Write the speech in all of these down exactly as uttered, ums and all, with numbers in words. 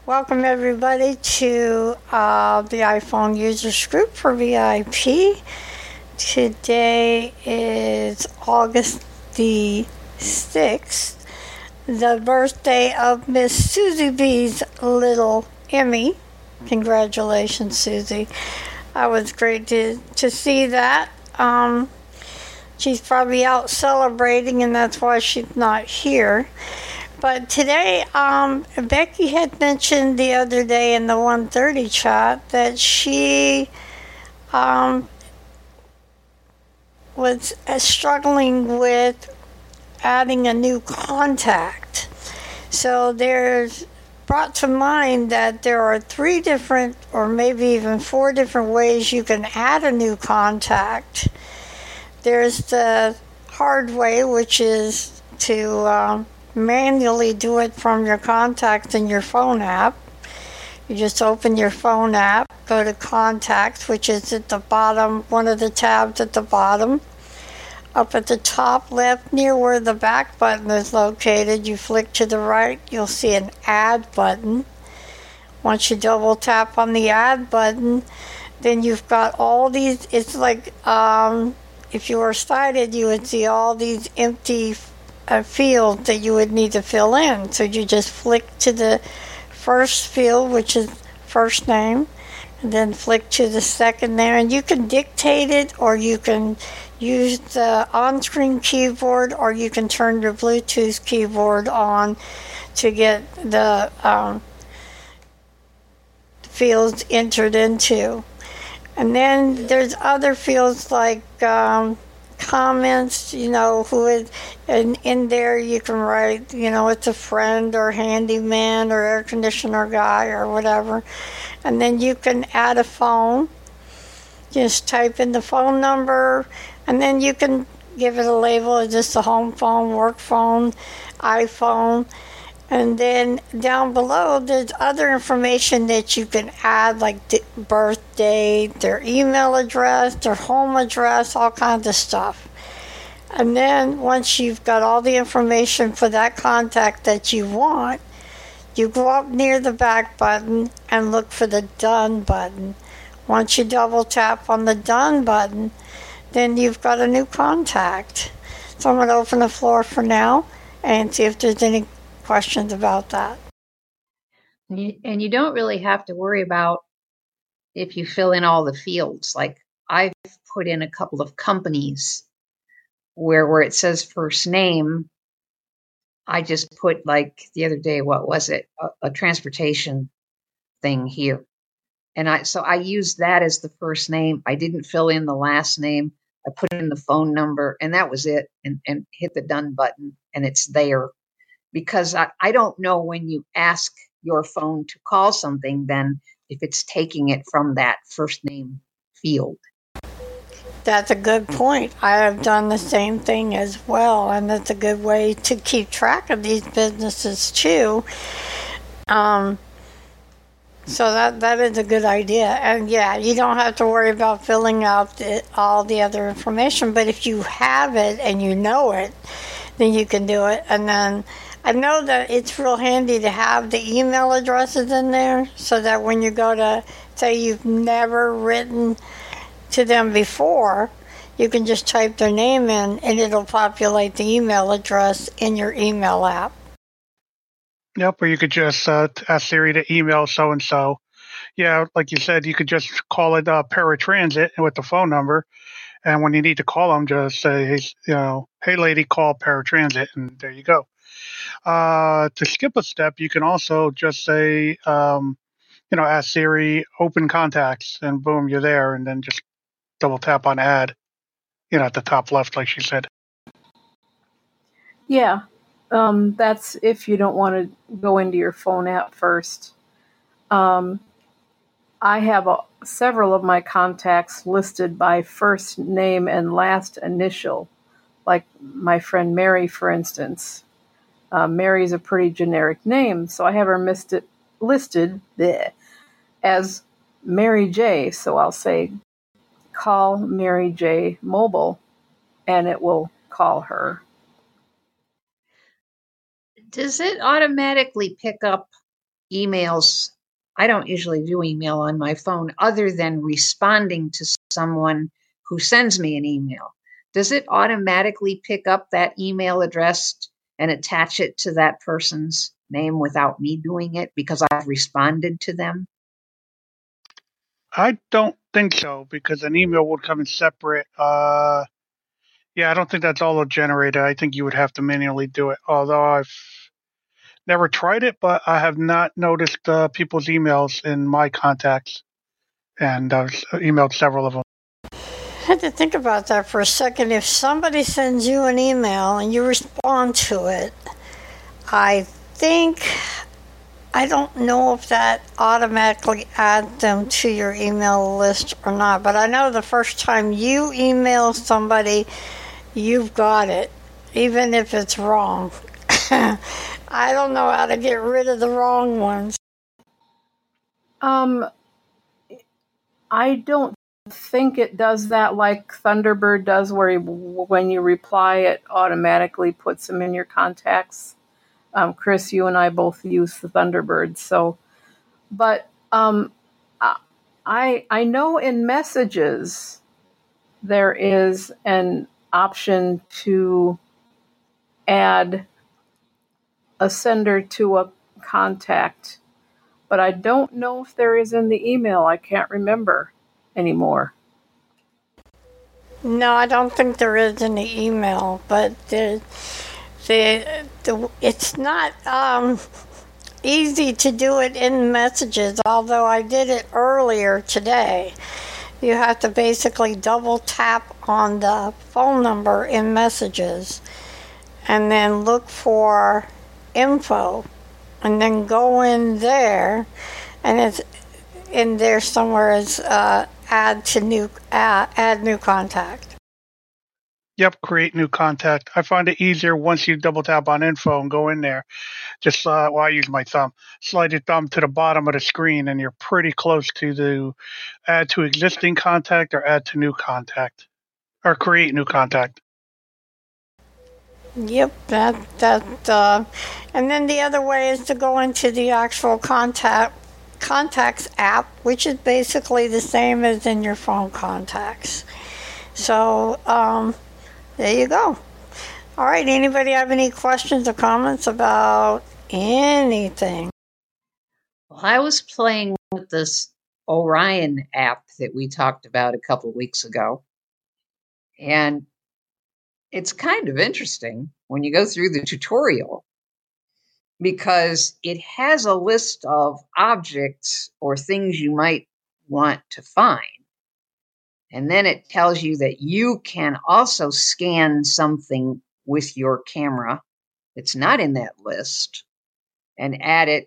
Welcome everybody to uh, the iPhone Users Group for V I P. Today is August the sixth, the birthday of Miss Susie B's little Emmy. Congratulations, Susie. That was great to, to see that. Um, she's probably out celebrating, and that's why she's not here. But today, um, Becky had mentioned the other day in the one thirty chat that she um, was uh, struggling with adding a new contact. So there's brought to mind that there are three different, or maybe even four different ways you can add a new contact. There's the hard way, which is to um, manually do it from your contacts in your phone app. You just open your phone app, go to contacts, which is at the bottom, one of the tabs at the bottom. Up at the top left near where the back button is located, you flick to the right, you'll see an add button. Once you double tap on the add button, then you've got all these, it's like um, if you were sighted, you would see all these empty a field that you would need to fill in. So you just flick to the first field, which is first name, and then flick to the second there. And you can dictate it, or you can use the on-screen keyboard, or you can turn your Bluetooth keyboard on to get the um, fields entered into. And then there's other fields like um, comments, you know, who is, and in there you can write, you know, it's a friend or handyman or air conditioner guy or whatever. And then you can add a phone. Just type in the phone number, and then you can give it a label. Is this a home phone, work phone, iPhone? And then down below, there's other information that you can add, like birthday, their email address, their home address, all kinds of stuff. And then once you've got all the information for that contact that you want, you go up near the back button and look for the Done button. Once you double tap on the Done button, then you've got a new contact. So I'm going to open the floor for now and see if there's any questions about that. And you, and you don't really have to worry about if you fill in all the fields. Like I've put in a couple of companies where where it says first name, I just put, like the other day, what was it? A, a transportation thing here. And I so I used that as the first name. I didn't fill in the last name. I put in the phone number, and that was it, and, and hit the Done button, and it's there. Because I, I don't know when you ask your phone to call something, then if it's taking it from that first name field. That's a good point. I have done the same thing as well, and that's a good way to keep track of these businesses too. Um, so that that is a good idea. And yeah, you don't have to worry about filling out the, all the other information, but if you have it and you know it, then you can do it. And then I know that it's real handy to have the email addresses in there so that when you go to, say you've never written to them before, you can just type their name in and it'll populate the email address in your email app. Yep, or you could just uh, ask Siri to email so-and-so. Yeah, like you said, you could just call it uh, paratransit with the phone number. And when you need to call them, just say, hey, you know, hey, lady, call paratransit, and there you go. Uh, to skip a step, you can also just say, um, you know, ask Siri, open contacts, and boom, you're there, and then just double tap on add, you know, at the top left, like she said. Yeah, um, that's if you don't want to go into your phone app first. Um, I have a, several of my contacts listed by first name and last initial, like my friend Mary, for instance. Uh, Mary's a pretty generic name, so I have her listed, listed bleh, as Mary J. So I'll say, call Mary J. Mobile, and it will call her. Does it automatically pick up emails, I don't usually do email on my phone other than responding to someone who sends me an email. Does it automatically pick up that email address and attach it to that person's name without me doing it because I've responded to them? I don't think so because an email would come in separate. Uh, yeah, I don't think that's auto generated. I think you would have to manually do it. Although I've never tried it, but I have not noticed uh, people's emails in my contacts, and I've emailed several of them. I had to think about that for a second. If somebody sends you an email and you respond to it, I think, I don't know if that automatically adds them to your email list or not, but I know the first time you email somebody, you've got it, even if it's wrong. I don't know how to get rid of the wrong ones. Um, I don't think it does that like Thunderbird does, where you, when you reply, it automatically puts them in your contacts. Um, Chris, you and I both use the Thunderbird, so. But um, I I know in Messages there is an option to add a sender to a contact, but I don't know if there is in the email. I can't remember anymore. No, I don't think there is in the email, but the, the, the it's not um, easy to do it in Messages, although I did it earlier today. You have to basically double tap on the phone number in Messages and then look for info and then go in there, and it's in there somewhere as uh, add to new uh, add new contact. Yep, create new contact. I find it easier once you double tap on info and go in there. Just uh, well, I use my thumb. Slide your thumb to the bottom of the screen, and you're pretty close to the add to existing contact or add to new contact or create new contact. Yep, that that, uh, and then the other way is to go into the actual contact contacts app, which is basically the same as in your phone contacts. So um, there you go. All right. Anybody have any questions or comments about anything? Well, I was playing with this Orion app that we talked about a couple of weeks ago, and it's kind of interesting when you go through the tutorial because it has a list of objects or things you might want to find. And then it tells you that you can also scan something with your camera that's not in that list and add it.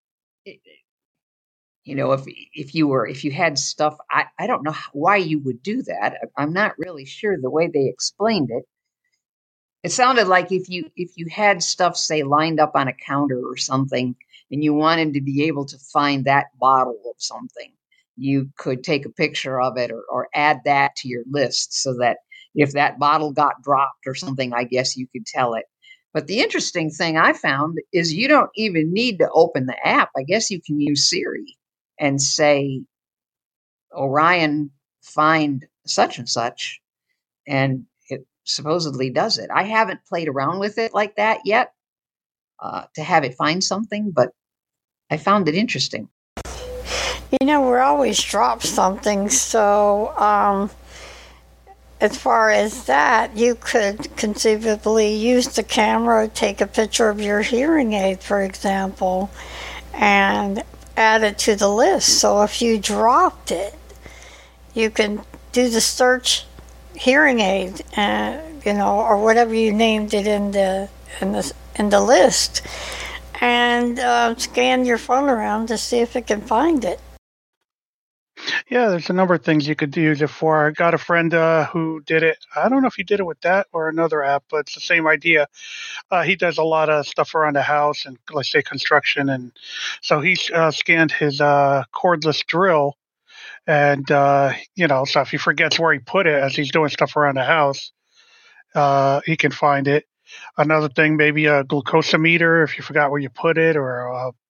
You know, if if you were if you had stuff, I, I don't know why you would do that. I'm not really sure the way they explained it. It sounded like if you if you had stuff, say, lined up on a counter or something, and you wanted to be able to find that bottle of something, you could take a picture of it or, or add that to your list so that if that bottle got dropped or something, I guess you could tell it. But the interesting thing I found is you don't even need to open the app. I guess you can use Siri and say, Orion, find such and such, and it supposedly does it. I haven't played around with it like that yet uh, to have it find something, but I found it interesting. You know, we're always drop something, so um, as far as that, you could conceivably use the camera, take a picture of your hearing aid, for example, and add it to the list. So if you dropped it, you can do the search hearing aid, uh, you know, or whatever you named it in the in the in the list, and uh, scan your phone around to see if it can find it. Yeah, there's a number of things you could use it for. I got a friend uh, who did it. I don't know if he did it with that or another app, but it's the same idea. Uh, he does a lot of stuff around the house and, let's say, construction. And so he uh, scanned his uh, cordless drill. And, uh, you know, so if he forgets where he put it as he's doing stuff around the house, uh, he can find it. Another thing, maybe a glucosameter if you forgot where you put it, or a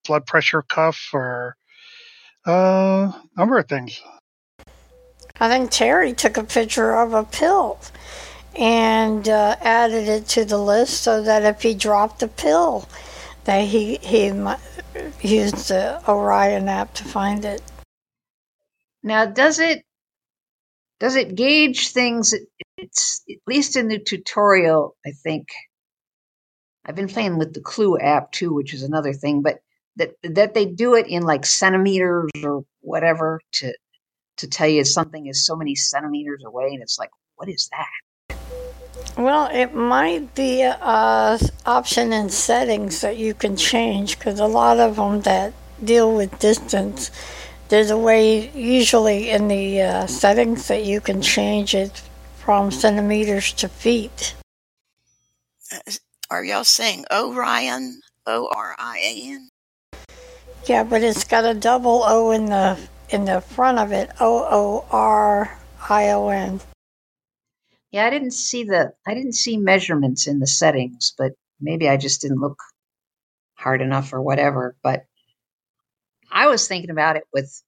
blood pressure cuff or a uh, number of things. I think Terry took a picture of a pill and uh, added it to the list so that if he dropped a pill, that he he might use the Orion app to find it. Now, does it does it gauge things? It's at least in the tutorial, I think. I've been playing with the Clue app too, which is another thing, but that that they do it in like centimeters or whatever to to tell you something is so many centimeters away, and it's like, what is that? Well, it might be a option in settings that you can change, because a lot of them that deal with distance, there's a way usually in the uh, settings that you can change it from centimeters to feet. Uh, are y'all saying Orion? O R I A N? Yeah, but it's got a double O in the in the front of it. O O R I O N. Yeah, I didn't see the I didn't see measurements in the settings, but maybe I just didn't look hard enough or whatever. But I was thinking about it with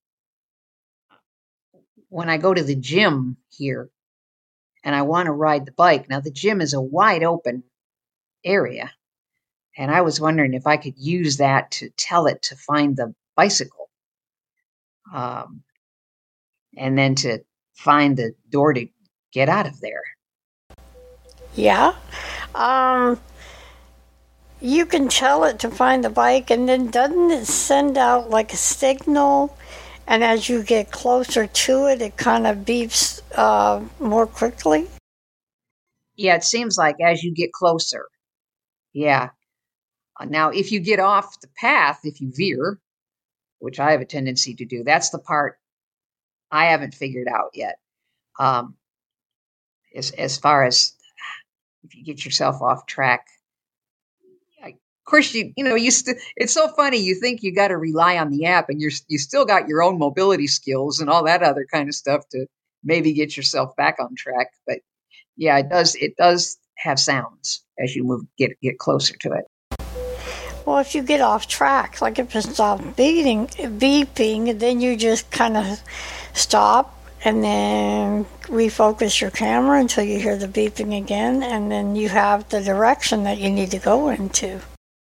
when I go to the gym here and I want to ride the bike. Now the gym is a wide open area, and I was wondering if I could use that to tell it to find the bicycle, um, and then to find the door to get out of there. Yeah. Um, you can tell it to find the bike, and then doesn't it send out like a signal? And as you get closer to it, it kind of beeps uh, more quickly? Yeah, it seems like as you get closer. Yeah. Uh, now, if you get off the path, if you veer, which I have a tendency to do, that's the part I haven't figured out yet. Um, as, as far as if you get yourself off track. I, of course, you you know, you st- it's so funny. You think you got to rely on the app, and you're you still got your own mobility skills and all that other kind of stuff to maybe get yourself back on track. But yeah, it does it does have sounds as you move get get closer to it. Well, if you get off track, like if it stops beating, beeping, then you just kind of stop and then refocus your camera until you hear the beeping again, and then you have the direction that you need to go into.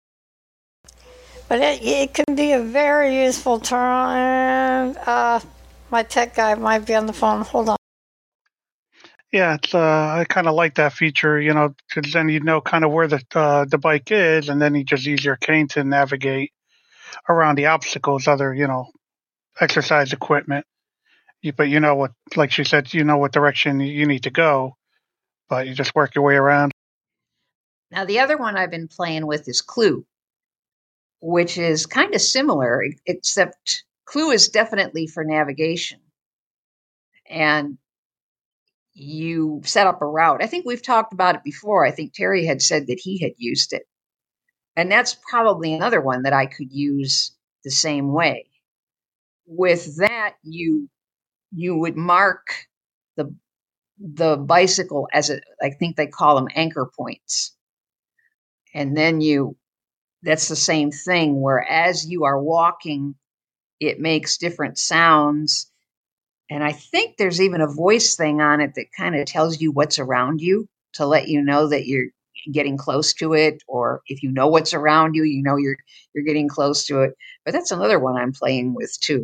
But it, it can be a very useful tool. Uh, my tech guy might be on the phone. Hold on. Yeah, it's, uh, I kind of like that feature, you know, because then you know kind of where the uh, the bike is, and then you just use your cane to navigate around the obstacles, other, you know, exercise equipment. You, but you know what, like she said, you know what direction you need to go, but you just work your way around. Now, the other one I've been playing with is Clue, which is kind of similar, except Clue is definitely for navigation. And you set up a route. I think we've talked about it before. I think Terry had said that he had used it. And that's probably another one that I could use the same way. With that, you you would mark the the bicycle as a, I think they call them anchor points. And then you, that's the same thing where as you are walking, it makes different sounds. And I think there's even a voice thing on it that kind of tells you what's around you to let you know that you're getting close to it. Or if you know what's around you, you know you're you're getting close to it. But that's another one I'm playing with too.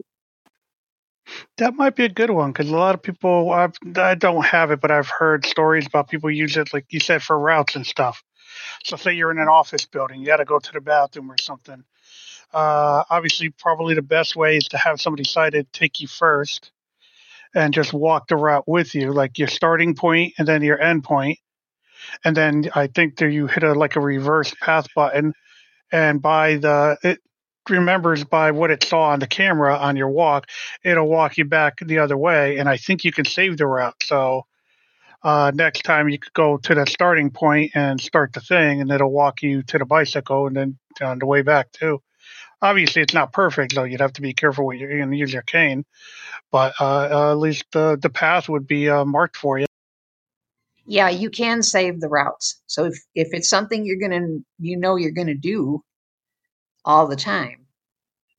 That might be a good one because a lot of people, I've, I don't have it, but I've heard stories about people use it, like you said, for routes and stuff. So say you're in an office building, you got to go to the bathroom or something. Uh, obviously, probably the best way is to have somebody sighted take you first and just walk the route with you, like your starting point and then your end point. And then I think that you hit a like a reverse path button, and by the it remembers by what it saw on the camera on your walk, it'll walk you back the other way. And I think you can save the route. So uh, next time you could go to the starting point and start the thing, and it'll walk you to the bicycle and then on the way back too. Obviously, it's not perfect, though. You'd have to be careful when you're going to use your cane, but uh, uh, at least the the path would be uh, marked for you. Yeah, you can save the routes. So if, if it's something you're going to, you know, you're going to do all the time,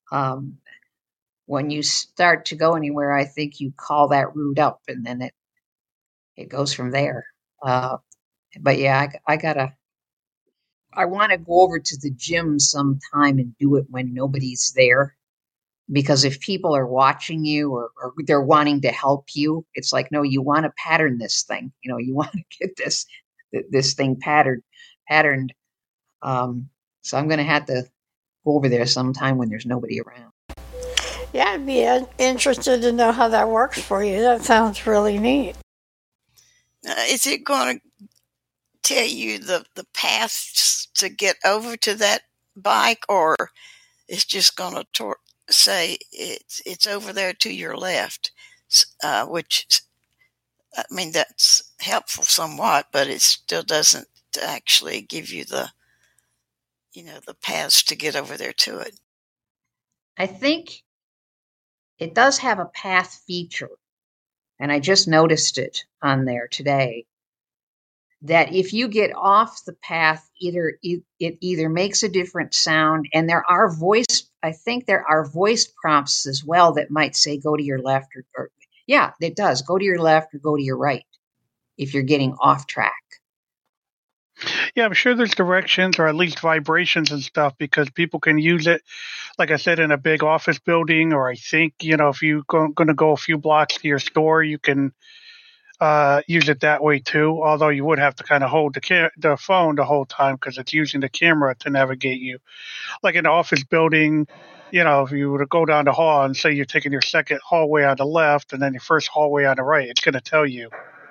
Um, when you start to go anywhere, I think you call that route up, and then it it goes from there. Uh, but yeah, I, I gotta. I want to go over to the gym sometime and do it when nobody's there. Because if people are watching you or, or they're wanting to help you, it's like, no, you want to pattern this thing. You know, you want to get this this thing patterned. patterned. Um, so I'm going to have to go over there sometime when there's nobody around. Yeah, I'd be uh, interested to know how that works for you. That sounds really neat. Uh, is it going to tell you the, the path to get over to that bike, or it's just going to tor- say it's it's over there to your left, uh, which, I mean, that's helpful somewhat, but it still doesn't actually give you the, you know, the paths to get over there to it. I think it does have a path feature, and I just noticed it on there today, that if you get off the path, either it, it either makes a different sound, and there are voice, I think there are voice prompts as well that might say go to your left, or, or yeah, it does, go to your left or go to your right if you're getting off track. Yeah, I'm sure there's directions or at least vibrations and stuff, because people can use it, like I said, in a big office building, or I think, you know, if you're going to go a few blocks to your store, you can uh, use it that way too. Although you would have to kind of hold the ca- the phone the whole time because it's using the camera to navigate you. Like in an office building, you know, if you were to go down the hall and say you're taking your second hallway on the left and then your first hallway on the right, it's going to tell you.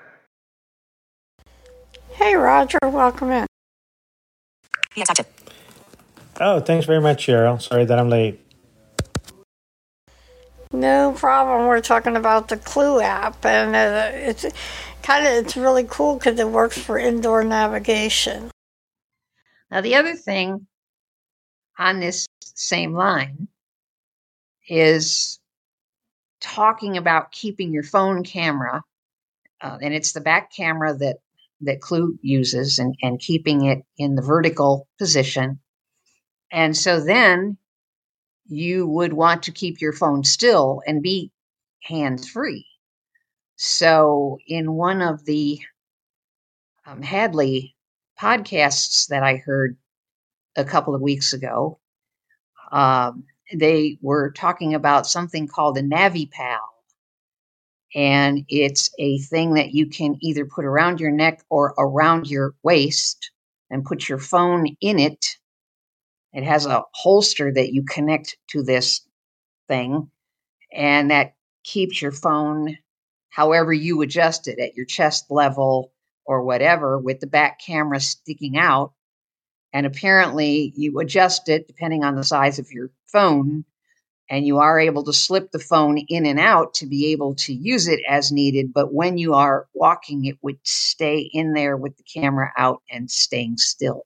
Hey, Roger, welcome in. Yes, gotcha. Oh, thanks very much, Cheryl. Sorry that I'm late. No problem. We're talking about the Clue app, and uh, it's kind of it's really cool because it works for indoor navigation. Now, the other thing on this same line is talking about keeping your phone camera, uh, and it's the back camera that that Clue uses, and, and keeping it in the vertical position. And so then you would want to keep your phone still and be hands-free. So in one of the um, Hadley podcasts that I heard a couple of weeks ago, um, they were talking about something called a NaviPal. And it's a thing that you can either put around your neck or around your waist and put your phone in it. It has a holster that you connect to this thing, and that keeps your phone however you adjust it, at your chest level or whatever, with the back camera sticking out. And apparently you adjust it depending on the size of your phone, and you are able to slip the phone in and out to be able to use it as needed. But when you are walking, it would stay in there with the camera out and staying still.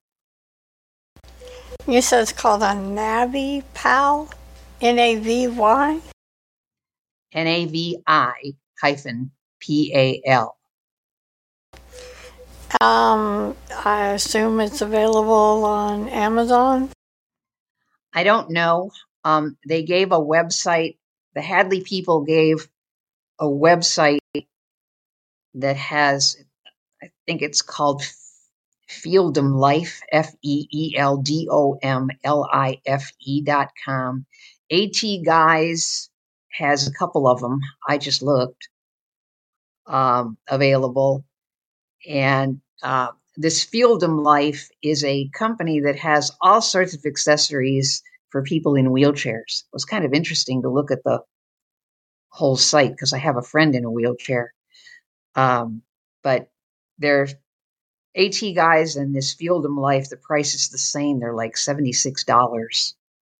You said it's called a NaviPal? N A V Y? N A V I hyphen P A L. Um, I assume it's available on Amazon? I don't know. Um, they gave a website. The Hadley people gave a website that has, I think it's called Feeldom Life, F E E L D O M L I F E dot com. AT Guys has a couple of them. I just looked, um, available. And uh, this Feeldom Life is a company that has all sorts of accessories for people in wheelchairs. It was kind of interesting to look at the whole site because I have a friend in a wheelchair. Um, but they're AT Guys and this Feeldom Life, the price is the same. They're like seventy-six dollars.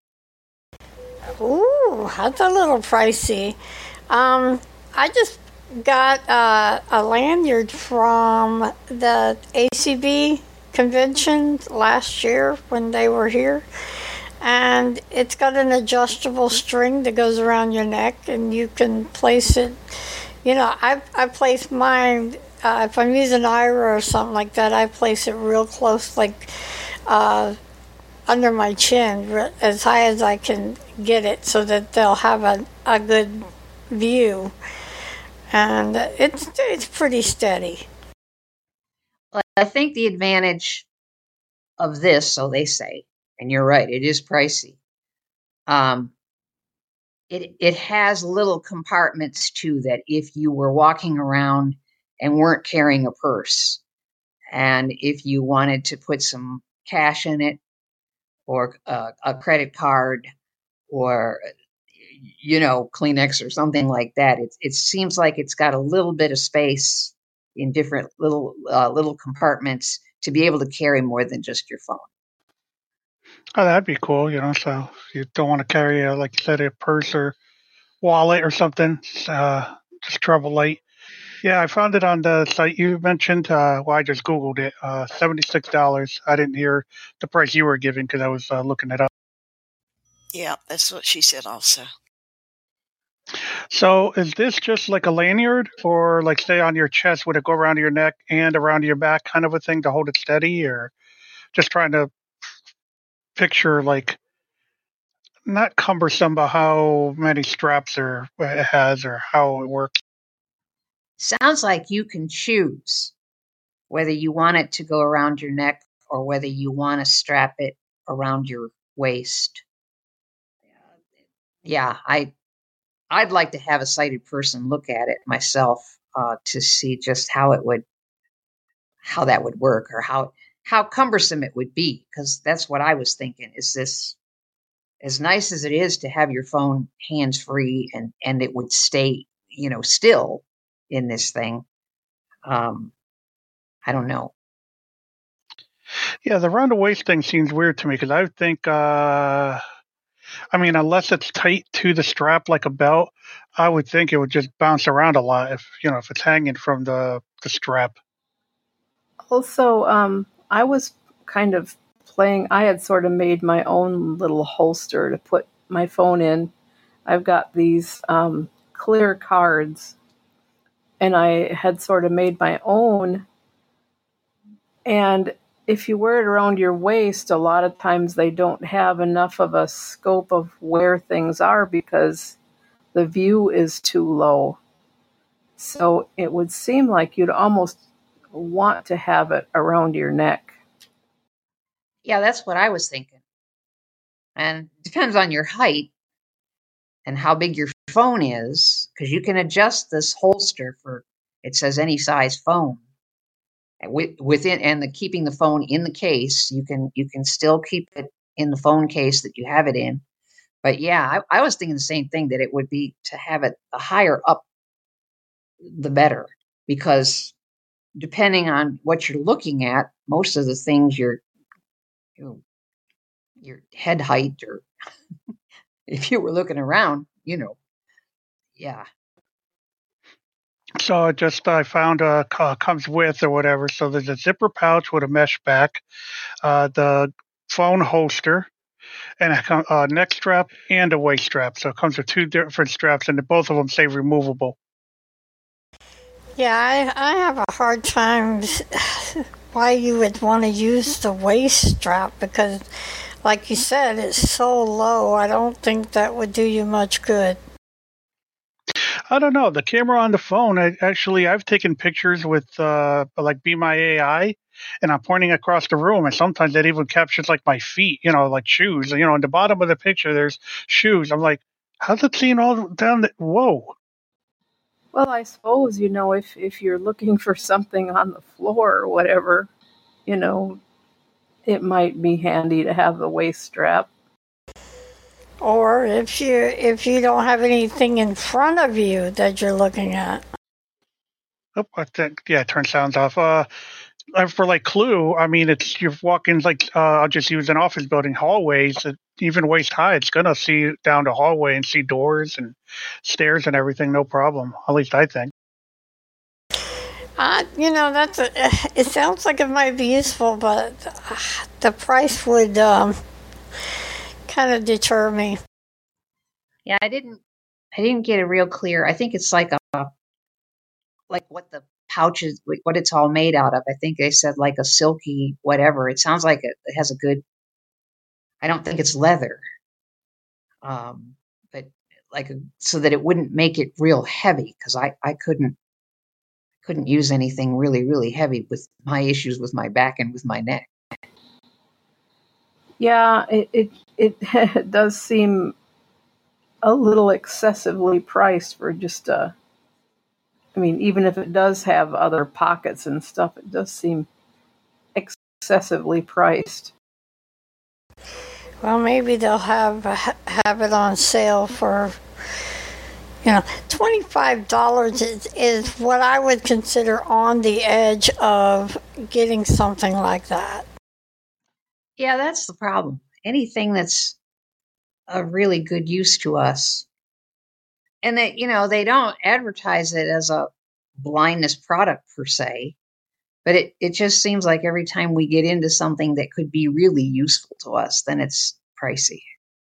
Ooh, that's a little pricey. Um, I just got uh, a lanyard from the A C B convention last year when they were here. And it's got an adjustable string that goes around your neck, and you can place it. You know, I I place mine, uh, if I'm using Aira or something like that, I place it real close, like uh, under my chin, as high as I can get it so that they'll have a, a good view. And it's, it's pretty steady. But I think the advantage of this, so they say, and you're right, it is pricey. Um, it it has little compartments too, that if you were walking around and weren't carrying a purse, and if you wanted to put some cash in it, or a, a credit card, or you know, Kleenex or something like that, it it seems like it's got a little bit of space in different little uh, little compartments to be able to carry more than just your phone. Oh, that'd be cool, you know. So if you don't want to carry, a, like you said, a purse or wallet or something, uh, just travel light. Yeah, I found it on the site you mentioned. Uh, well, I just Googled it. Uh, seventy-six dollars. I didn't hear the price you were giving because I was uh, looking it up. Yeah, that's what she said also. So is this just like a lanyard, or like say on your chest, would it go around your neck and around your back kind of a thing to hold it steady, or just trying to picture like not cumbersome, but how many straps or it has or how it works? Sounds like you can choose whether you want it to go around your neck or whether you want to strap it around your waist. Yeah, I I'd like to have a sighted person look at it myself uh, to see just how it would how that would work, or how how cumbersome it would be, because that's what I was thinking. Is this, as nice as it is to have your phone hands free and and it would stay, you know, still in this thing? Um, I don't know. Yeah, the round the waist thing seems weird to me because I would think, uh, I mean, unless it's tight to the strap like a belt, I would think it would just bounce around a lot if you know if it's hanging from the the strap. Also, um, I was kind of playing, I had sort of made my own little holster to put my phone in. I've got these um, clear cards, and I had sort of made my own. And if you wear it around your waist, a lot of times they don't have enough of a scope of where things are because the view is too low. So it would seem like you'd almost want to have it around your neck. Yeah, that's what I was thinking. And it depends on your height and how big your phone is, because you can adjust this holster for, it says any size phone. And with, within and the keeping the phone in the case, you can you can still keep it in the phone case that you have it in. But yeah, I, I was thinking the same thing, that it would be to have it the higher up, the better, because depending on what you're looking at, most of the things you're, you know, your head height, or if you were looking around, you know, yeah. So it just I found uh, co- comes with or whatever. So there's a zipper pouch with a mesh back, uh, the phone holster, and a co- uh, neck strap and a waist strap. So it comes with two different straps, and both of them say removable. Yeah, I, I have a hard time why you would want to use the waist strap because, like you said, it's so low. I don't think that would do you much good. I don't know. The camera on the phone, I, actually, I've taken pictures with uh, like Be My A I, and I'm pointing across the room, and sometimes that even captures like my feet, you know, like shoes. You know, in the bottom of the picture, there's shoes. I'm like, how's it seeing all down the? Whoa. Well, I suppose, you know, if, if you're looking for something on the floor or whatever, you know, it might be handy to have the waist strap. Or if you if you don't have anything in front of you that you're looking at. Oh, I think, yeah, turn sounds off. Uh, uh, for like Clue, I mean, it's you're walking like uh, I'll just use an office building hallways, uh, even waist high. It's gonna see down the hallway and see doors and stairs and everything, no problem. At least I think. Uh, you know, that's a, it sounds like it might be useful, but uh, the price would um, kind of deter me. Yeah, I didn't I didn't get a real clear. I think it's like a like what the pouch is, what it's all made out of. I think they said like a silky whatever. It sounds like it, it has a good, I don't think it's leather. Um, but like, so that it wouldn't make it real heavy, because I, I couldn't, couldn't use anything really, really heavy with my issues with my back and with my neck. Yeah, it, it, it does seem a little excessively priced for just a, I mean, even if it does have other pockets and stuff, it does seem excessively priced. Well, maybe they'll have have it on sale for, you know, twenty-five dollars is, is what I would consider on the edge of getting something like that. Yeah, that's the problem. Anything that's of really good use to us. And that, you know, they don't advertise it as a blindness product per se, but it, it just seems like every time we get into something that could be really useful to us, then it's pricey.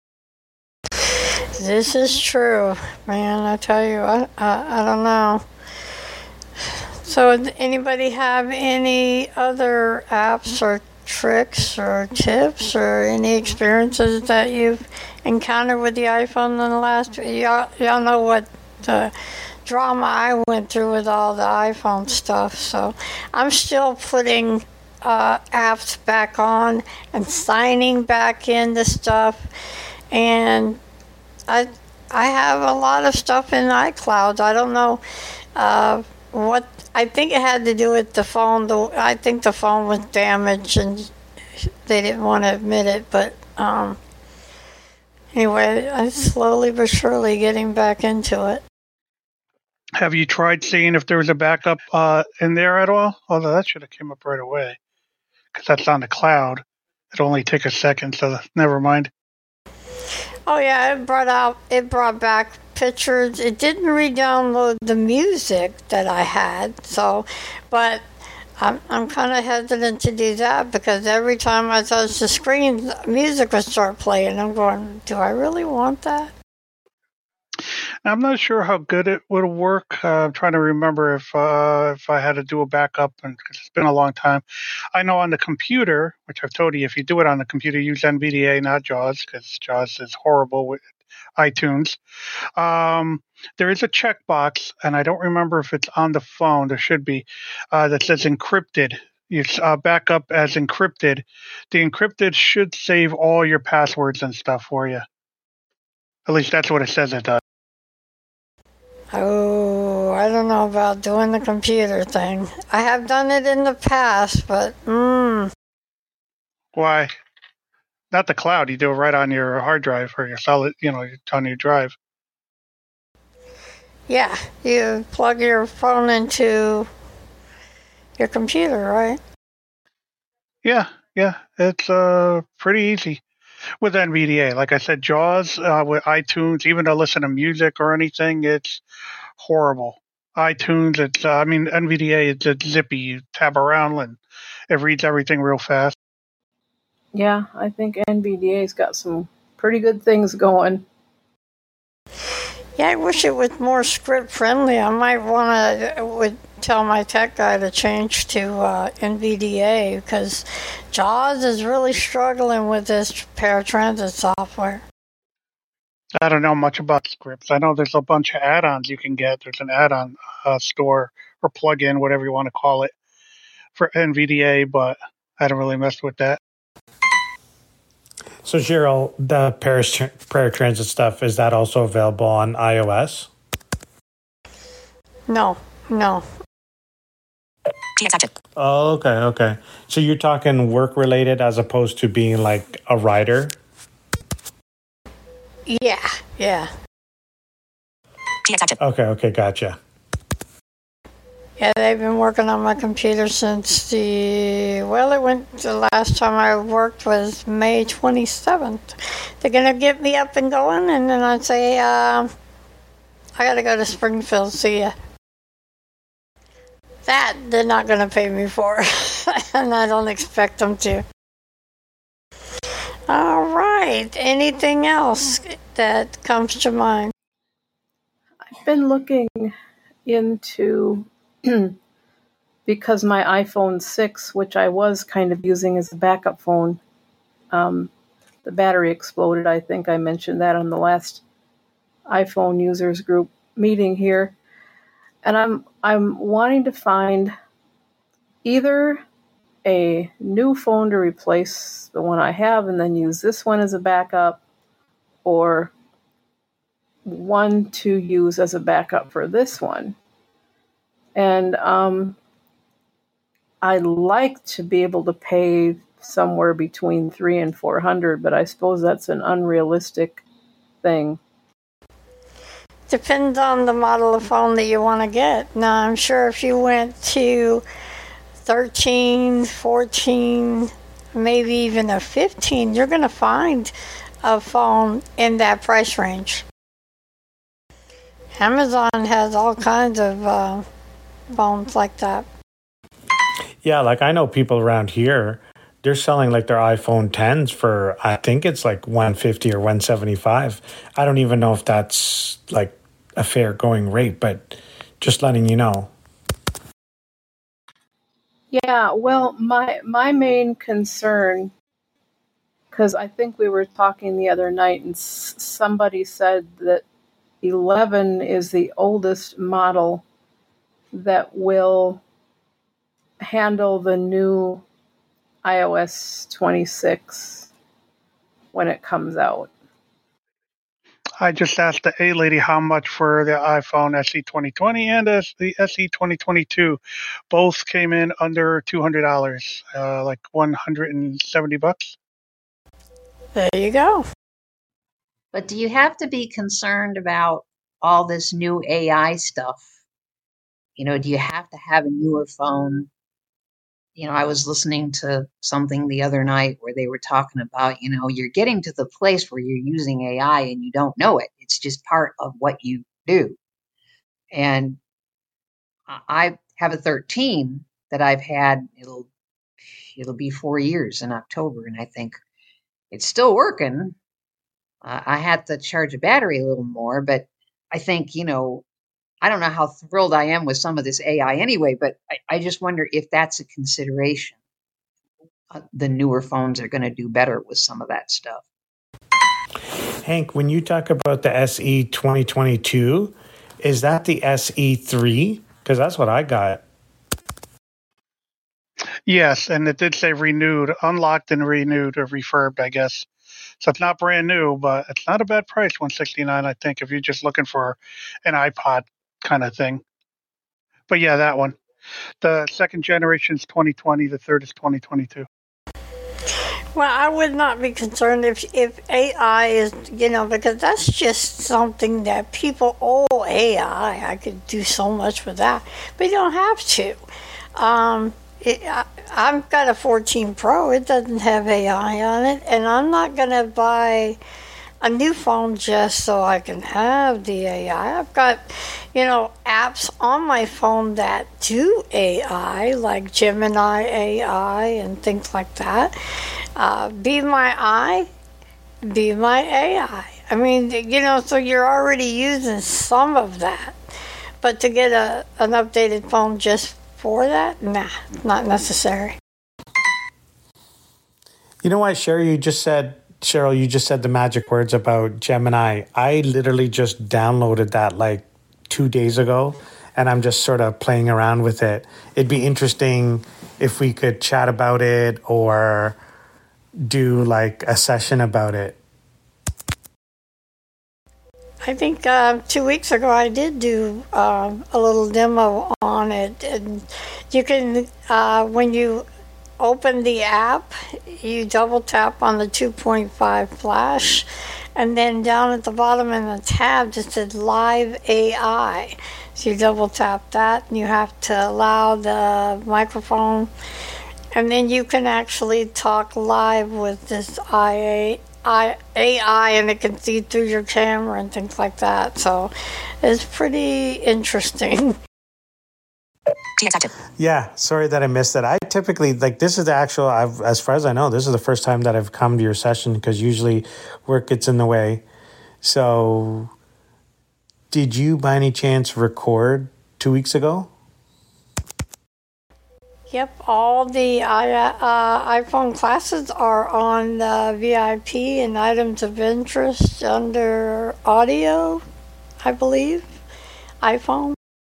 This is true, man. I tell you, I, I, I don't know. So, anybody have any other apps or tricks or tips or any experiences that you've encountered with the iPhone in the last? Y'all, y'all know what the drama I went through with all the iPhone stuff. So, I'm still putting uh, apps back on and signing back into stuff, and I I have a lot of stuff in iCloud. I don't know uh, what. I think it had to do with the phone. The, I think the phone was damaged, and they didn't want to admit it. But um, anyway, I'm slowly but surely getting back into it. Have you tried seeing if there was a backup uh, in there at all? Although that should have came up right away, because that's on the cloud. It'll only take a second, so never mind. Oh yeah, it brought out, it brought back pictures. It didn't re-download the music that I had, so, but I'm I'm kind of hesitant to do that because every time I touch the screen, music would start playing. I'm going, do I really want that? I'm not sure how good it would work. Uh, I'm trying to remember if uh, if I had to do a backup, and cause it's been a long time. I know on the computer, which I've told you, if you do it on the computer, use N V D A, not JAWS, because JAWS is horrible with iTunes. Um, there is a checkbox, and I don't remember if it's on the phone. There should be uh, that says encrypted. You uh, back up as encrypted. The encrypted should save all your passwords and stuff for you. At least that's what it says it does. Oh, I don't know about doing the computer thing. I have done it in the past, but mm. Why? Not the cloud. You do it right on your hard drive or your solid, you know, on your drive. Yeah, you plug your phone into your computer, right? Yeah, yeah. It's uh pretty easy with N V D A. Like I said, JAWS uh, with iTunes, even to listen to music or anything, it's horrible. iTunes, it's uh, I mean N V D A, it's, it's zippy. You tab around and it reads everything real fast. Yeah, I think N V D A's got some pretty good things going. Yeah, I wish it was more script friendly. I might want to would tell my tech guy to change to uh, N V D A because JAWS is really struggling with this paratransit software. I don't know much about scripts. I know there's a bunch of add-ons you can get. There's an add-on uh, store or plug-in, whatever you want to call it, for N V D A, but I don't really mess with that. So, Cheryl, the paratransit stuff, is that also available on iOS? No, no. Oh, okay, okay. So you're talking work-related as opposed to being like a writer? Yeah, yeah. Okay, okay, gotcha. Yeah, they've been working on my computer since the, well, it went, the last time I worked was May twenty-seventh. They're going to get me up and going, and then I'd say, uh, I got to go to Springfield, see ya. That they're not going to pay me for, and I don't expect them to. All right, anything else that comes to mind? I've been looking into, because my iPhone six, which I was kind of using as a backup phone, um, the battery exploded. I think I mentioned that on the last iPhone users group meeting here. And I'm I'm wanting to find either a new phone to replace the one I have and then use this one as a backup, or one to use as a backup for this one. And um, I'd like to be able to pay somewhere between three and four hundred, but I suppose that's an unrealistic thing. Depends on the model of phone that you want to get. Now, I'm sure if you went to thirteen, fourteen, maybe even a fifteen, you're going to find a phone in that price range. Amazon has all kinds of uh, phones like that. Yeah, like I know people around here, they're selling like their iPhone tens for, I think it's like one fifty or one seventy-five. I don't even know if that's like a fair going rate, but just letting you know. Yeah, well, my my main concern, because I think we were talking the other night and s- somebody said that eleven is the oldest model that will handle the new i O S twenty-six when it comes out. I just asked the A lady how much for the iPhone S E twenty twenty and S- the S E twenty twenty-two. Both came in under two hundred dollars, uh, like one hundred seventy bucks. There you go. But do you have to be concerned about all this new A I stuff? You know, do you have to have a newer phone? You know, I was listening to something the other night where they were talking about, you know, you're getting to the place where you're using A I and you don't know it. It's just part of what you do. And I have a thirteen that I've had, it'll it'll be four years in October, and I think it's still working. Uh, I had to charge a battery a little more, but I think, you know, I don't know how thrilled I am with some of this A I anyway, but I, I just wonder if that's a consideration. Uh, the newer phones are going to do better with some of that stuff. Hank, when you talk about the S E twenty twenty-two, is that the S E three? Because that's what I got. Yes, and it did say renewed, unlocked and renewed or refurbed, I guess. So it's not brand new, but it's not a bad price, one sixty-nine, I think, if you're just looking for an iPod kind of thing. But yeah, that one. The second generation is twenty twenty, the third is twenty twenty-two. Well, I would not be concerned if, if A I is, you know, because that's just something that people, oh, A I, I could do so much with that. But you don't have to. Um, it, I, I've got a fourteen Pro. It doesn't have A I on it. And I'm not going to buy a new phone just so I can have the A I. I've got, you know, apps on my phone that do A I, like Gemini A I and things like that. Uh, Be My Eye, Be My A I. I mean, you know, so you're already using some of that. But to get a an updated phone just for that, nah, not necessary. You know what, Cheryl, you just said, Cheryl, you just said the magic words about Gemini. I literally just downloaded that like two days ago, and I'm just sort of playing around with it. It'd be interesting if we could chat about it or do like a session about it. I think uh, two weeks ago I did do uh, a little demo on it. And you can, uh, when you open the app, you double tap on the two point five flash, and then down at the bottom in the tab it said Live A I. So you double tap that, and you have to allow the microphone, and then you can actually talk live with this A I, and it can see through your camera and things like that. So it's pretty interesting. Yeah, sorry that I missed that. I typically, like, this is the actual, I've, as far as I know, this is the first time that I've come to your session because usually work gets in the way. So, did you by any chance record two weeks ago? Yep, all the I, uh, iPhone classes are on the V I P and items of interest under audio, I believe. iPhone.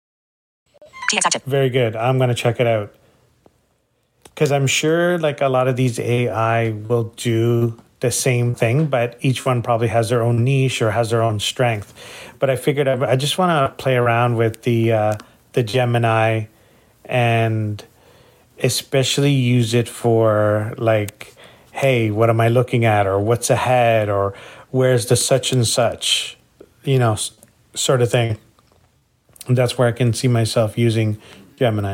Very good. I'm going to check it out. Because I'm sure like a lot of these A I will do the same thing, but each one probably has their own niche or has their own strength. But I figured I, I just want to play around with the uh, the Gemini and especially use it for like, hey, what am I looking at, or what's ahead, or where's the such and such, you know, s- sort of thing. And that's where I can see myself using Gemini.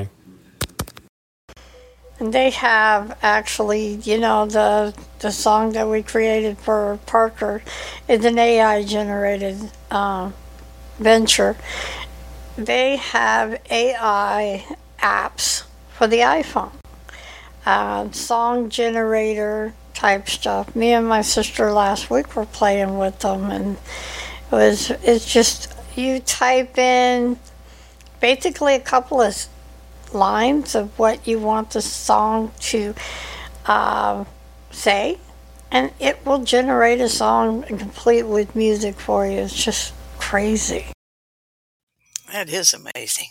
And they have actually, you know, the the song that we created for Parker is an A I generated um, venture. They have A I apps for the iPhone, uh, song generator type stuff. Me and my sister last week were playing with them, and it was it's just you type in basically a couple of lines of what you want the song to uh, say, and it will generate a song complete with music for you. It's just crazy. That is amazing.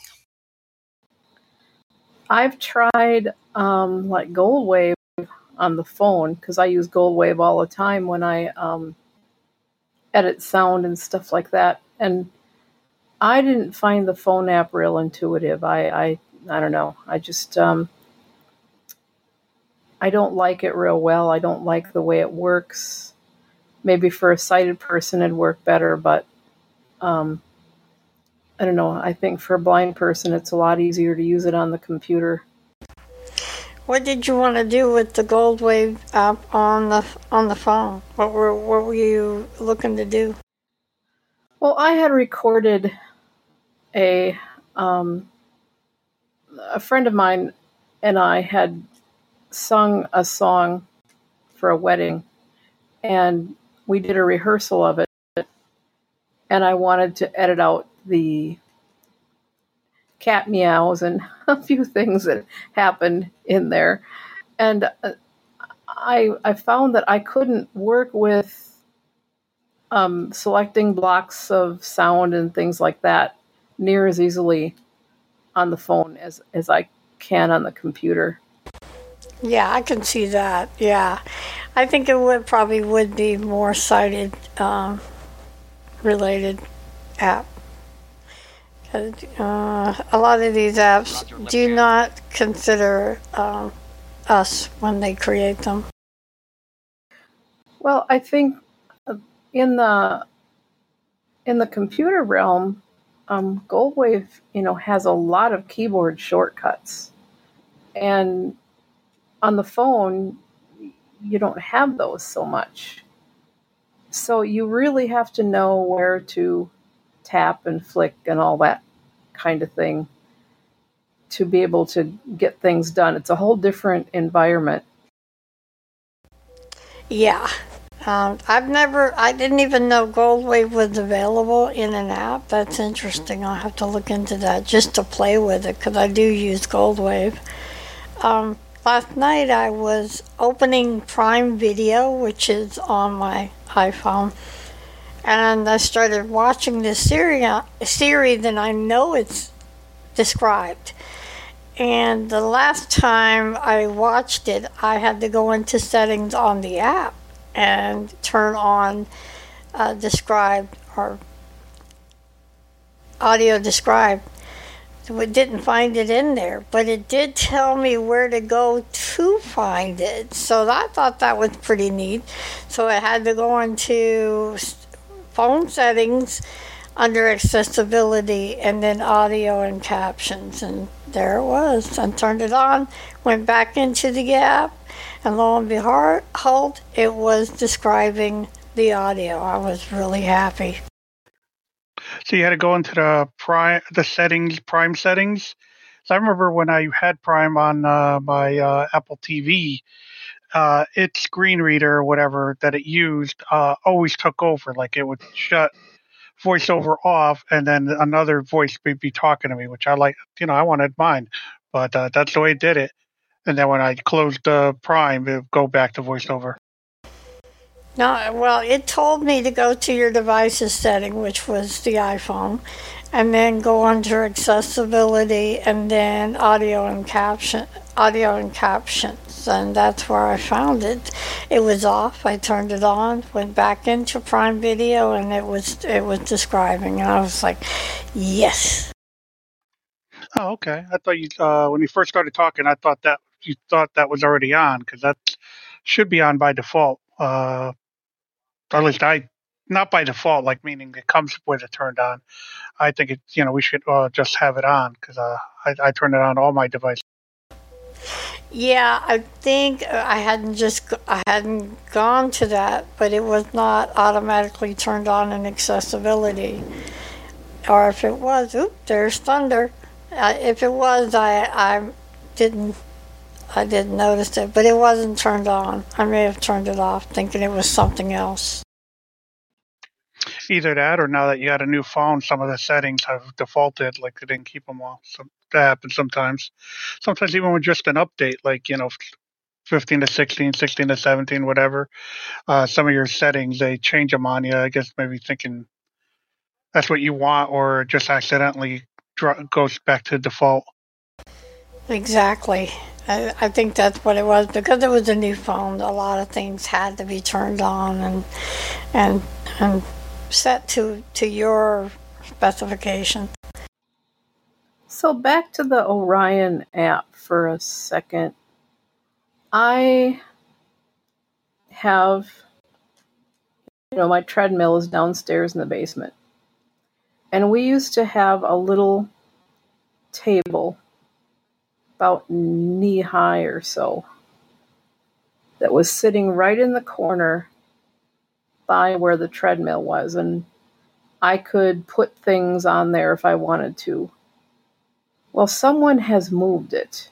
I've tried um, like Goldwave on the phone because I use Goldwave all the time when I um, edit sound and stuff like that. And I didn't find the phone app real intuitive. I I, I don't know. I just um, I don't like it real well. I don't like the way it works. Maybe for a sighted person it'd work better, but um, I don't know. I think for a blind person it's a lot easier to use it on the computer. What did you want to do with the Goldwave app on the on the phone? What were what were you looking to do? Well, I had recorded a um, a friend of mine and I had sung a song for a wedding, and we did a rehearsal of it, and I wanted to edit out the cat meows and a few things that happened in there. And uh, I I found that I couldn't work with um, selecting blocks of sound and things like that near as easily on the phone as, as I can on the computer. Yeah, I can see that. Yeah, I think it would probably would be more sighted um, related app. Uh, a lot of these apps do not consider um, us when they create them. Well, I think uh, in the in the computer realm, um, Goldwave, you know, has a lot of keyboard shortcuts, and on the phone, you don't have those so much. So you really have to know where to tap and flick and all that kind of thing to be able to get things done. It's a whole different environment. Yeah. Um, I've never, I didn't even know Goldwave was available in an app. That's interesting. I'll have to look into that just to play with it because I do use Goldwave. Um, last night I was opening Prime Video, which is on my iPhone, and I started watching this series, series and I know it's described. And the last time I watched it, I had to go into settings on the app and turn on uh, described or audio described. So it didn't find it in there, but it did tell me where to go to find it. So I thought that was pretty neat. So I had to go into phone settings under accessibility and then audio and captions, and there it was. I turned it on, went back into the app, and lo and behold, it was describing the audio. I was really happy. So you had to go into the prime, the settings, Prime settings. So I remember when I had Prime on uh, my uh, Apple T V, uh, its screen reader or whatever that it used uh, always took over. Like it would shut voiceover off, and then another voice would be talking to me, which I like. You know, I wanted mine, but uh, that's the way it did it. And then when I closed uh, Prime, it would go back to VoiceOver. No, well, it told me to go to your devices setting, which was the iPhone, and then go under accessibility and then audio and caption, audio and captions, and that's where I found it. It was off. I turned it on, went back into Prime Video, and it was it was describing, and I was like, yes. Oh, okay. I thought you uh, when you first started talking, I thought that you thought that was already on because that should be on by default. Uh, or at least I, not by default, like meaning it comes with it turned on. I think it, you know, we should uh, just have it on because uh, I, I turn it on all my devices. Yeah, I think I hadn't just I hadn't gone to that, but it was not automatically turned on in accessibility. Or if it was, oop, there's thunder. Uh, if it was, I I didn't I didn't notice it, but it wasn't turned on. I may have turned it off, thinking it was something else. Either that, or now that you got a new phone, some of the settings have defaulted, like they didn't keep them all. So that happens sometimes. Sometimes even with just an update, like you know, fifteen to sixteen, sixteen to seventeen, whatever. Uh, some of your settings they change them on you. I guess maybe thinking that's what you want, or just accidentally dro- goes back to default. Exactly. I, I think that's what it was, because it was a new phone. A lot of things had to be turned on and and and set to to your specification. So back to the Orion app for a second. I have, you know, my treadmill is downstairs in the basement. And we used to have a little table about knee high or so that was sitting right in the corner by where the treadmill was, and I could put things on there if I wanted to. Well, someone has moved it,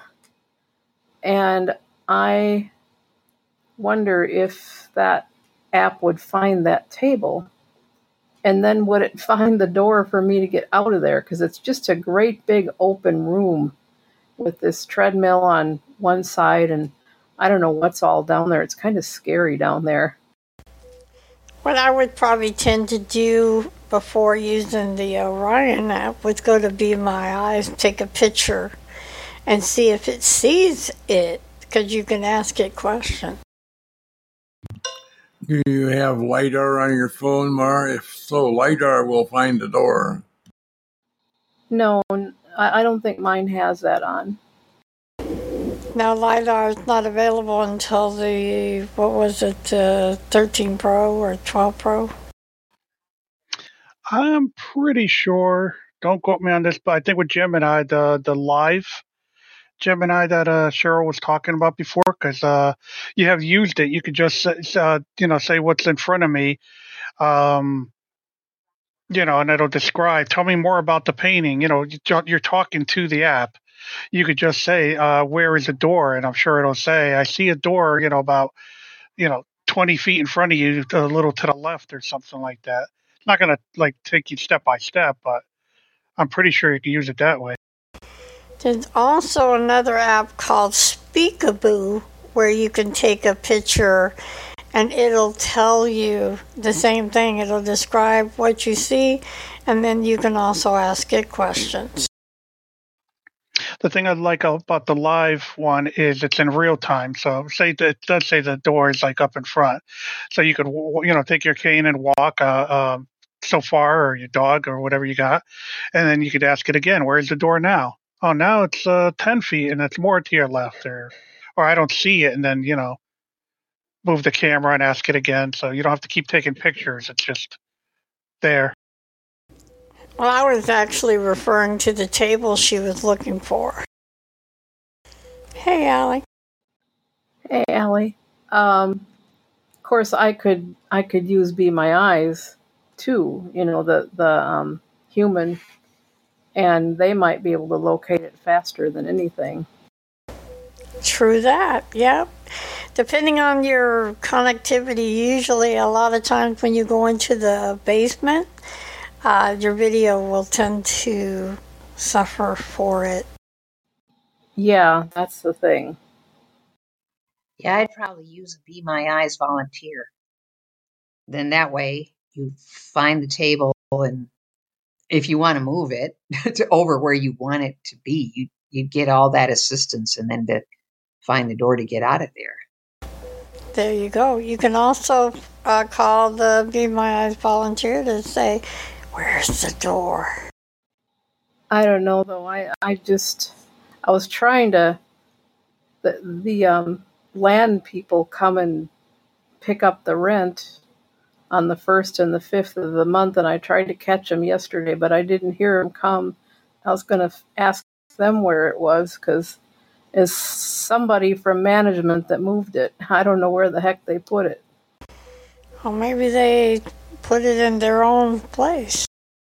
and I wonder if that app would find that table, and then would it find the door for me to get out of there, because it's just a great big open room with this treadmill on one side, and I don't know what's all down there. It's kind of scary down there. What I would probably tend to do before using the Orion app was go to Be My Eyes, take a picture, and see if it sees it, because you can ask it questions. Do you have LiDAR on your phone, Mar? If so, LiDAR will find the door. No, I don't think mine has that on. Now, LiDAR is not available until the, what was it, uh, thirteen Pro or twelve Pro? I'm pretty sure. Don't quote me on this, but I think with Gemini, the the live Gemini that uh, Cheryl was talking about before, because uh, you have used it. You could just uh, you know say what's in front of me, um, you know, and it'll describe. Tell me more about the painting. You know, you're talking to the app. You could just say, uh, "Where is the door?" And I'm sure it'll say, "I see a door." You know, about you know twenty feet in front of you, a little to the left, or something like that. It's not gonna like take you step by step, but I'm pretty sure you can use it that way. There's also another app called Speakaboo, where you can take a picture and it'll tell you the same thing. It'll describe what you see, and then you can also ask it questions. The thing I like about the live one is it's in real time. So say that it does say the door is like up in front, so you could you know take your cane and walk uh, um, so far, or your dog, or whatever you got, and then you could ask it again. Where's the door now? Oh, now it's uh, ten feet and it's more to your left, or or I don't see it, and then you know move the camera and ask it again. So you don't have to keep taking pictures. It's just there. Well, I was actually referring to the table she was looking for. Hey, Allie. Hey, Allie. Um, of course, I could I could use Be My Eyes too. You know, the the um, human, and they might be able to locate it faster than anything. True that. Yep. Depending on your connectivity, usually a lot of times when you go into the basement, Uh, your video will tend to suffer for it. Yeah, that's the thing. Yeah, I'd probably use a Be My Eyes volunteer. Then that way you find the table, and if you want to move it to over where you want it to be, you you get all that assistance, and then to find the door to get out of there. There you go. You can also uh, call the Be My Eyes volunteer to say, "Where's the door?" I don't know though. I I just I was trying to the the um, land people come and pick up the rent on the first and the fifth of the month, and I tried to catch them yesterday, but I didn't hear them come. I was going to ask them where it was because it's somebody from management that moved it. I don't know where the heck they put it. Well, maybe they put it in their own place.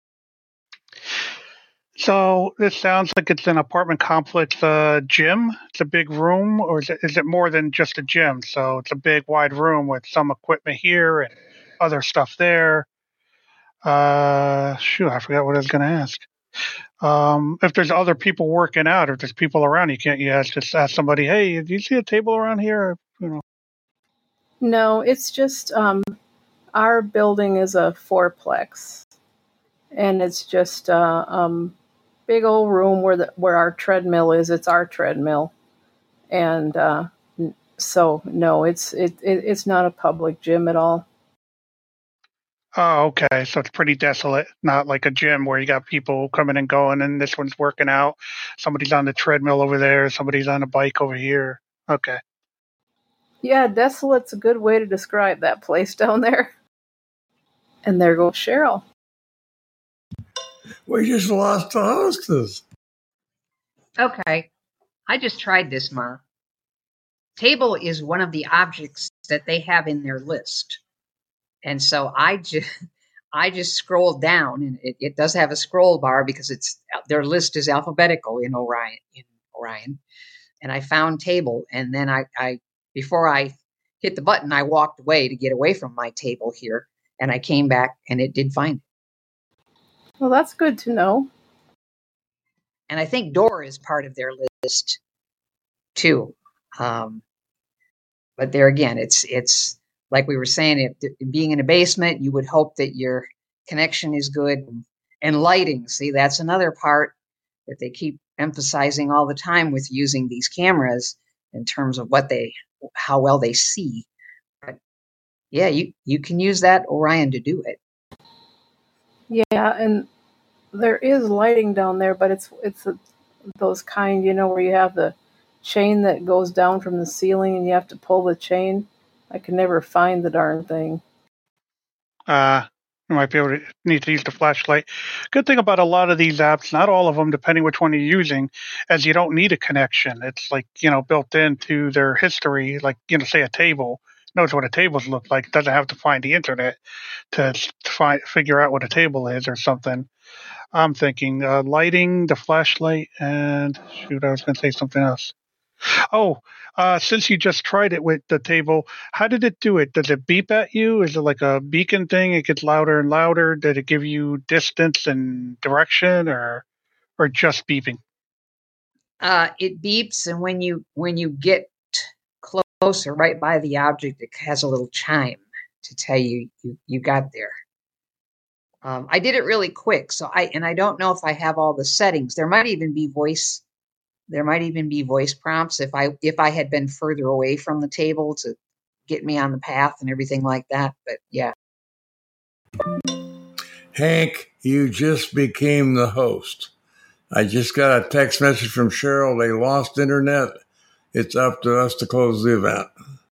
So this sounds like it's an apartment complex uh, gym. It's a big room, or is it, is it more than just a gym? So it's a big, wide room with some equipment here and other stuff there. Uh, shoot, I forgot what I was going to ask. Um, if there's other people working out, if there's people around, you can't you ask, just ask somebody, hey, do you see a table around here? You know. No, it's just um, our building is a fourplex, and it's just a uh, um, big old room where the where our treadmill is. It's our treadmill, and uh, so no, it's it, it it's not a public gym at all. Oh, okay. So it's pretty desolate, not like a gym where you got people coming and going, and this one's working out. Somebody's on the treadmill over there. Somebody's on a bike over here. Okay. Yeah, desolate's a good way to describe that place down there. And there goes Cheryl. We just lost the hostess. Okay, I just tried this, Ma. Table is one of the objects that they have in their list. And so I just I just scrolled down, and it, it does have a scroll bar because it's their list is alphabetical in Orion in Orion. And I found table, and then I, I before I hit the button, I walked away to get away from my table here, and I came back and it did find it. Well, that's good to know. And I think door is part of their list too. Um, but there again, it's it's like we were saying, it being in a basement, you would hope that your connection is good, and, and lighting. See, that's another part that they keep emphasizing all the time with using these cameras in terms of what they, how well they see. But yeah, you you can use that Orion to do it. Yeah, and there is lighting down there, but it's it's a, those kind, you know, where you have the chain that goes down from the ceiling and you have to pull the chain. I can never find the darn thing. Uh, you might be able to need to use the flashlight. Good thing about a lot of these apps, not all of them, depending which one you're using, as you don't need a connection. It's like, you know, built into their history, like, you know, say a table. Knows what a tables look like. It doesn't have to find the internet to, to find figure out what a table is or something. I'm thinking uh, lighting, the flashlight, and shoot, I was going to say something else. Oh, uh, since you just tried it with the table, how did it do it? Does it beep at you? Is it like a beacon thing? It gets louder and louder. Did it give you distance and direction, or or just beeping? Uh, it beeps, and when you when you get closer, right by the object, it has a little chime to tell you you, you got there. Um, I did it really quick, so I and I don't know if I have all the settings. There might even be voice. There might even be voice prompts if I if I had been further away from the table to get me on the path and everything like that. But yeah. Hank, you just became the host. I just got a text message from Cheryl. They lost internet. It's up to us to close the event.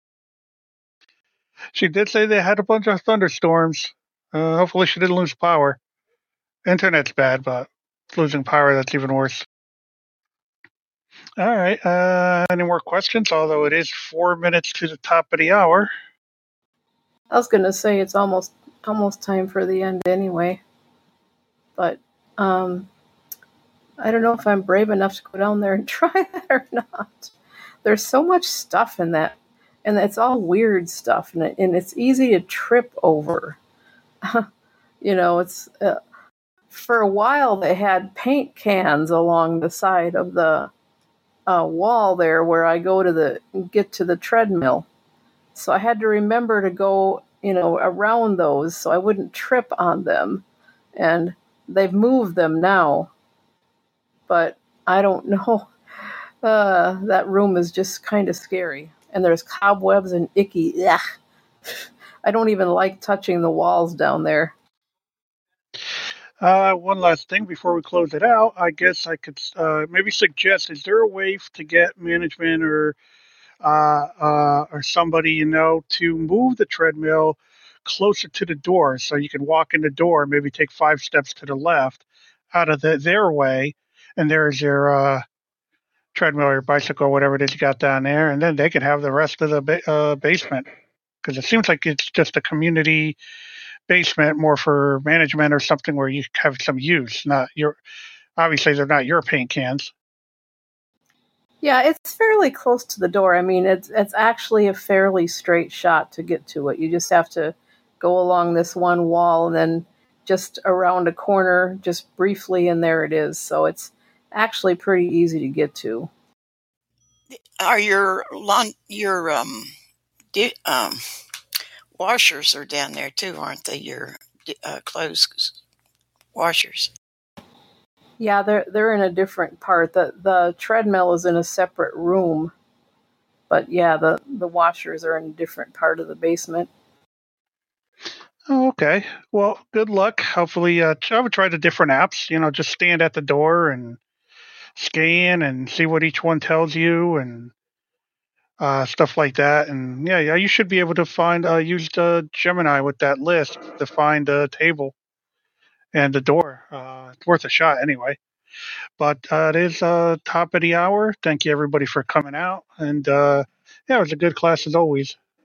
She did say they had a bunch of thunderstorms. Uh, hopefully she didn't lose power. Internet's bad, but losing power, that's even worse. All right. Uh, any more questions? Although it is four minutes to the top of the hour. I was going to say it's almost almost time for the end anyway. But um, I don't know if I'm brave enough to go down there and try that or not. There's so much stuff in that, and it's all weird stuff, and, it, and it's easy to trip over. you know, it's uh, for a while they had paint cans along the side of the uh, wall there where I go to the get to the treadmill. So I had to remember to go, you know, around those so I wouldn't trip on them. And they've moved them now, but I don't know. Uh, that room is just kind of scary, and there's cobwebs and icky. Ugh. I don't even like touching the walls down there. Uh, one last thing before we close it out, I guess I could uh, maybe suggest: is there a way f- to get management or uh, uh, or somebody you know to move the treadmill closer to the door so you can walk in the door, maybe take five steps to the left out of the, their way, and there's your uh, treadmill or bicycle, whatever it is you got down there, and then they can have the rest of the ba- uh, basement because it seems like it's just a community basement more for management or something where you have some use. Not your obviously they're not your paint cans. Yeah, it's fairly close to the door. I mean, it's it's actually a fairly straight shot to get to it. You just have to go along this one wall and then just around a corner, just briefly, and there it is. So it's actually pretty easy to get to. Are your lawn your um di- um washers are down there too, aren't they? Your uh, clothes washers. Yeah, they're they're in a different part. The the treadmill is in a separate room, but yeah, the the washers are in a different part of the basement. Oh, okay. Well, good luck. Hopefully, uh, I would try the different apps. You know, just stand at the door and scan and see what each one tells you and uh, stuff like that. And yeah, yeah, you should be able to find uh, use the Gemini with that list to find the table and the door. Uh, it's worth a shot anyway. But uh, it is uh, top of the hour. Thank you everybody for coming out, and uh, yeah, it was a good class as always.